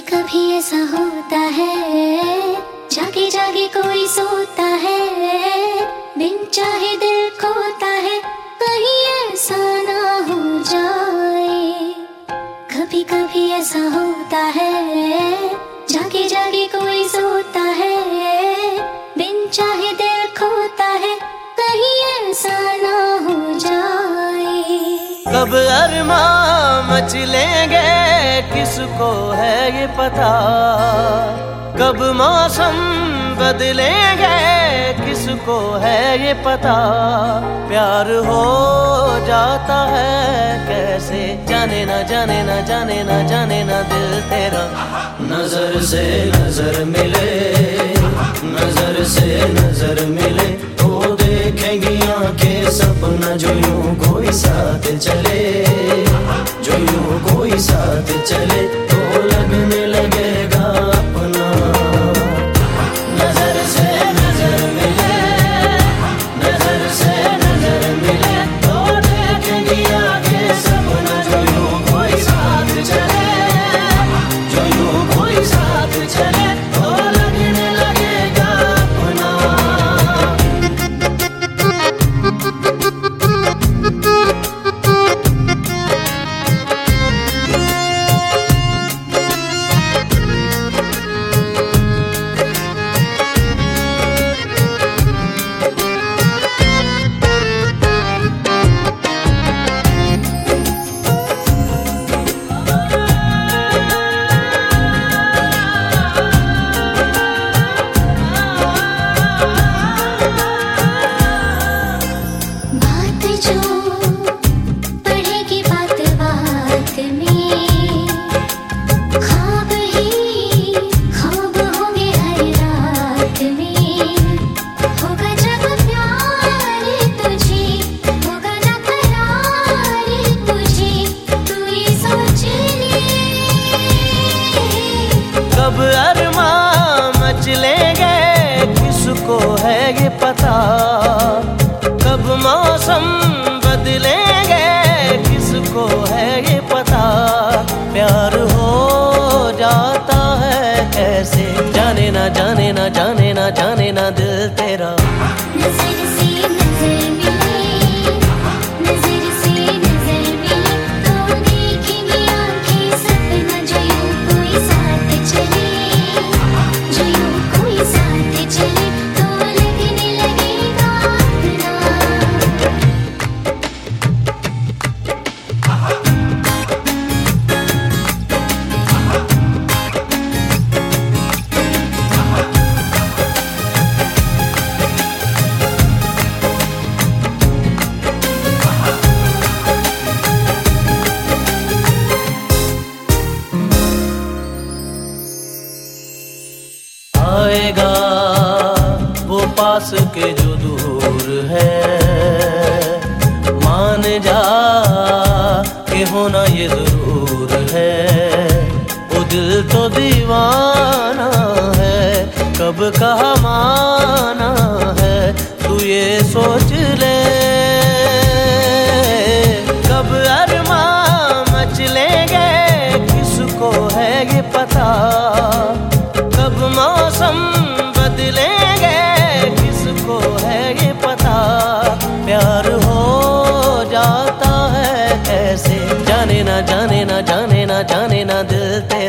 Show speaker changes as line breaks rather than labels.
कभी ऐसा होता है, जागे जागे कोई सोता है, बिन चाहे दिल खोता है, कहीं ऐसा ना हो जाए। कभी कभी ऐसा होता है, जागे जागे कोई सोता है, बिन चाहे दिल खोता है, कहीं ऐसा ना हो जाए।
कब अरमां मचलेंगे किसको है ये पता, कब मौसम बदलेंगे किसको है ये पता। प्यार हो जाता है कैसे, जाने ना जाने ना जाने ना जाने ना दिल तेरा। नजर से नजर मिले, नजर से नजर मिले, तो देखेंगी आंखें सपना जो यूं कोई साथ चले, जो यूं कोई साथ चले, तो लगने लगेगा अपना। नजर से नजर मिले, नजर से नजर मिले, तो देखेंगी आंखें सपना जो यूं कोई साथ चले, जो यूं कोई साथ चले, तो लगने लगेगा अपना। कब अरमां मचलेंगे किसको है ये पता, कब मौसम बदलेंगे किसको है ये पता। प्यार हो जाता है कैसे, जाने ना जाने ना जाने ना जाने ना दिल तेरा।
नजर से नजर मिले, नजर से नजर मिले, तो देखेंगी आंखें सपना जो यूं कोई साथ चले, जो यूं कोई साथ चले, तो लगने लगेगा अपना।
आएगा वो पास के जो दूर है, मान जा के होना ये जरूर है। वो दिल तो दीवाना है, कब कहा माना है, तू ये सोच ले। कब अरमां मचलेंगे किसको है ये पता, कब मौसम बदलेंगे किसको है ये पता। प्यार हो जाता है कैसे, जाने ना जाने ना जाने ना जाने ना दिल तेरा।